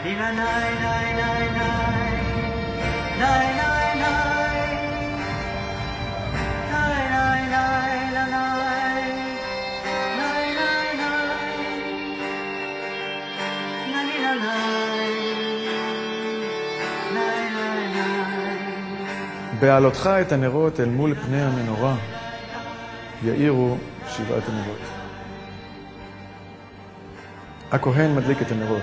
בעלותך את הנרות אל מול פני המנורה, יאירו שבעת הנרות. הכהן מדליק את הנרות.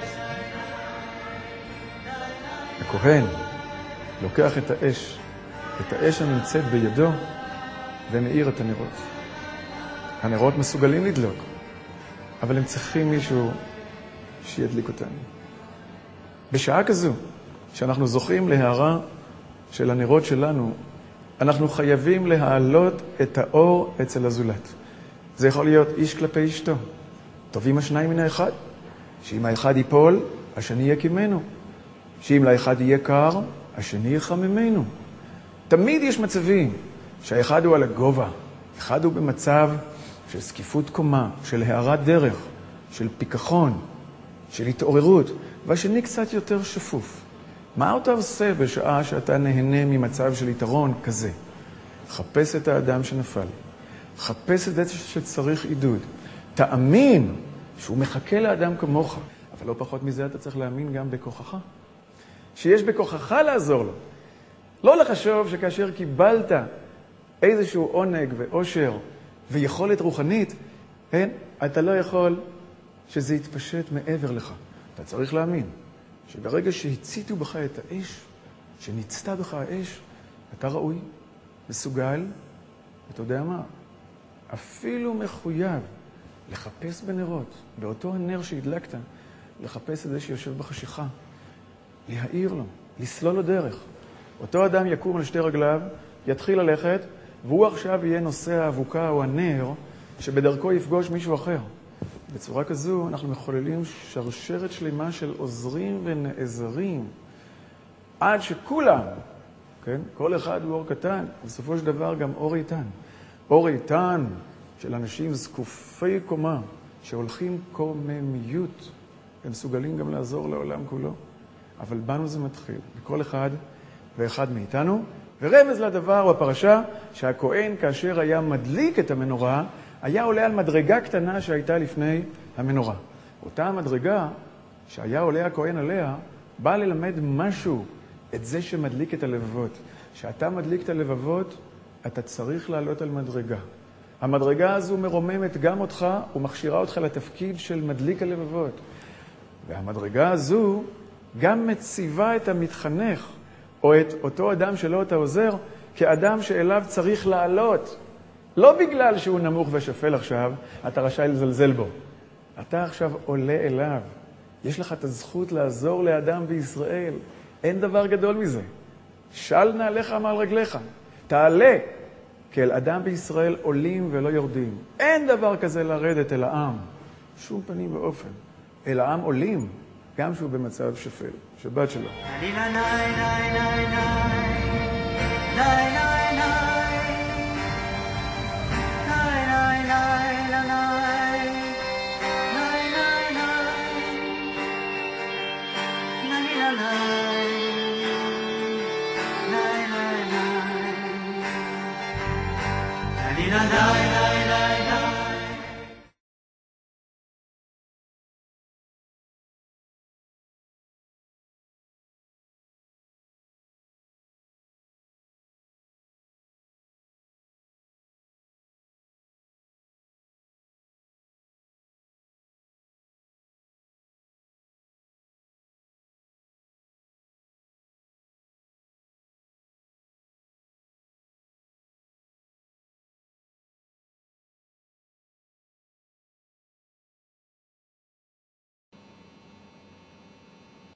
הכהן לוקח את האש הנמצאת בידו, ומאיר את הנרות. הנרות מסוגלים לדלוק, אבל הם צריכים מישהו שידליק אותם. בשעה כזו, שאנחנו זוכים להארה של הנרות שלנו, אנחנו חייבים להעלות את האור אצל הזולת. זה יכול להיות איש כלפי אשתו. טובים השניים מן האחד. שאם האחד ייפול, השני יקימנו. שאם לאחד יהיה קר, השני יחממנו. תמיד יש מצבים שהאחד הוא על הגובה, אחד הוא במצב של סקיפות קומה, של הערת דרך, של פיקחון, של התעוררות, והשני קצת יותר שפוף. מה אתה עושה בשעה שאתה נהנה ממצב של יתרון כזה? חפש את האדם שנפל. חפש את זה שצריך עידוד. תאמין שהוא מחכה לאדם כמוך. אבל לא פחות מזה אתה צריך להאמין גם בכוחך. שיש בכוחך לעזור לו. לא לחשוב שכאשר קיבלת איזשהו עונג ואושר ויכולת רוחנית, אתה לא יכול שזה יתפשט מעבר לך. אתה צריך להאמין שברגע שהציתו בך את האש, שניצתה בך האש, אתה ראוי, מסוגל, אתה יודע מה, אפילו מחויב לחפש בנרות, באותו הנר שהדלקת, לחפש את זה שיושב בחשיכה, להאיר לו, לסלול לו דרך. אותו אדם יקום על שתי רגליו, יתחיל ללכת, והוא עכשיו יהיה נושא האבוקה או הנר, שבדרכו יפגוש מישהו אחר. בצורה כזו אנחנו מחוללים שרשרת שלמה של עוזרים ונעזרים, עד שכולם, כן? כל אחד הוא אור קטן, בסופו של דבר גם אור איתן. אור איתן של אנשים זקופי קומה, שהולכים קוממיות, הם מסוגלים גם לעזור לעולם כולו. אבל בנו זה מתחיל, בכל אחד ואחד מאיתנו. ורמז לדבר בפרשה שהכהן כאשר היה מדליק את המנורה, היה עולה על מדרגה קטנה שהייתה לפני המנורה. אותה המדרגה שהיה עולה הכהן עליה, בא ללמד משהו, את זה שמדליק את הלבבות. שאתה מדליק את הלבבות, אתה צריך לעלות על מדרגה. המדרגה הזו מרוממת גם אותך ומכשירה אותך לתפקיד של מדליק הלבבות. והמדרגה הזו גם מציבה את המתחנך, או את אותו אדם שלו אתה עוזר, כאדם שאליו צריך לעלות. לא בגלל שהוא נמוך ושפל עכשיו, אתה רשאי לזלזל בו. אתה עכשיו עולה אליו. יש לך את הזכות לעזור לאדם בישראל. אין דבר גדול מזה. של נעליך מעל רגליך. תעלה, כי אל אדם בישראל עולים ולא יורדים. אין דבר כזה לרדת אל העם. שום פנים ואופן. אל העם עולים, גם שהוא במצב שפל. שבת שלום. La la la la la